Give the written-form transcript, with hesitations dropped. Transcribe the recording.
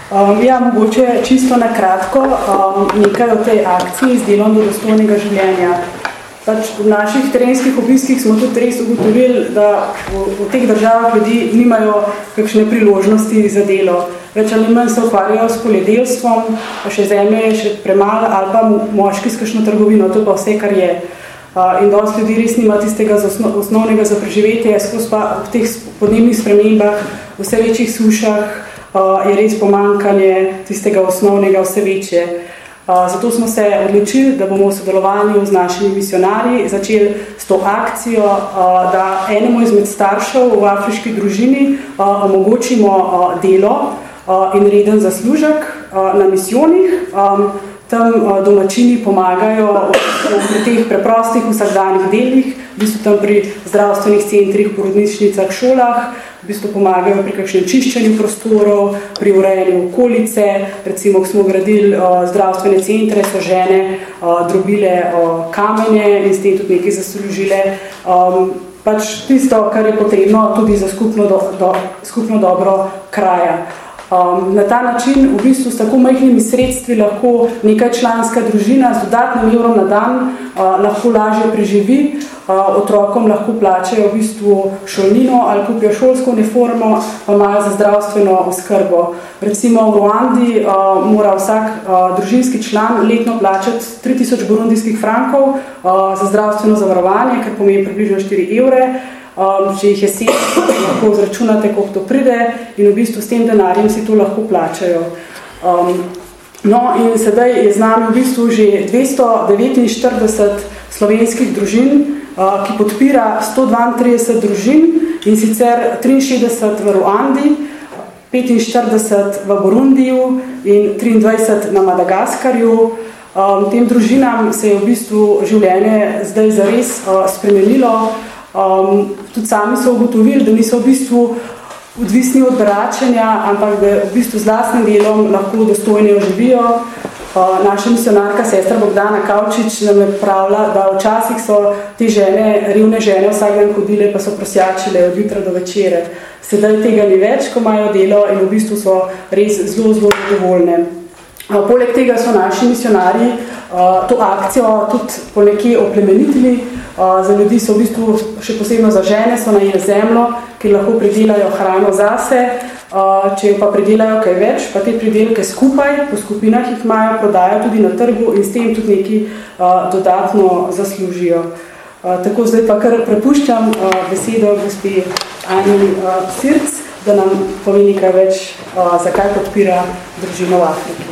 Ja, mogoče čisto na kratko nekaj o tej akciji z delom do dostojnega življenja. V naših terenskih obiskih smo tudi res ugotovili, da v teh državah ljudi nimajo kakšne priložnosti za delo. Več ali manj se ukvarjajo s poljedelstvom, pa še zemlje je še premalo, ali pa moški s kakšno trgovino, to pa vse, kar je. In dosti ljudi res nima tistega osnovnega za preživetje, skozi pa v teh podnebnih spremembah, vse večjih sušah, je res pomanjkanje tistega osnovnega vse večje. Zato smo se odločili, da bomo v sodelovanju z našimi misionarji začeli s to akcijo, da enemu izmed staršev v afriški družini omogočimo delo in reden zaslužek na misijonih. Tam domačini pomagajo pri teh preprostih vsakdanjih delih, v bistvu tam pri zdravstvenih centrih, porodnišnicah, šolah, v bistvu pomagajo pri kakšnem čiščenju prostorov, pri urejanju okolice, recimo, ko smo gradili zdravstvene centre, so žene drobile kamenje in s tem tudi nekaj zaslužile. Pač tisto, kar je potrebno tudi za skupno dobro kraja. Na ta način v bistvu s tako majhnimi sredstvi lahko nekaj članska družina z dodatnim evrom na dan lahko lažje preživi, otrokom lahko plačajo v bistvu šolnino ali kupijo šolsko uniformo, pa imajo za zdravstveno oskrbo. Recimo v Ruandi mora vsak družinski član letno plačati 3000 burundijskih frankov za zdravstveno zavarovanje, kar pomeni približno 4 evre. Če jih je 7, lahko zračunate, koliko to pride in v bistvu s tem denarjem si to lahko plačajo. No in sedaj je z nami v bistvu že 249 slovenskih družin, ki podpira 132 družin in sicer 63 v Ruandi, 45 v Burundiju in 23 na Madagaskarju. Tem družinam se je v bistvu življenje zdaj zares spremenilo. Tudi sami so ugotovili, da niso v bistvu odvisni od beračenja, ampak da v bistvu z lastnim delom lahko dostojno živijo. Naša misionarka, sestra Bogdana Kavčič, nam je pravila, da včasih so te žene, revne žene vsak dan hodile, pa so prosjačile od jutra do večere. Sedaj tega ni več, ko imajo delo in v bistvu so res zelo zadovoljne. Poleg tega so naši misionarji to akcijo tudi ponekje oplemenitili. Za ljudi so v bistvu, še posebno za žene, so najeli zemljo, ki lahko pridelajo hrano zase. Če jo pa pridelajo kaj več, pa te pridelke skupaj, po skupinah jih imajo, prodajo tudi na trgu in s tem tudi nekaj dodatno zaslužijo. Tako zdaj pa kar prepuščam besedo gospe Ani Sirc, da nam pove nekaj več, zakaj podpira družino v Afriki.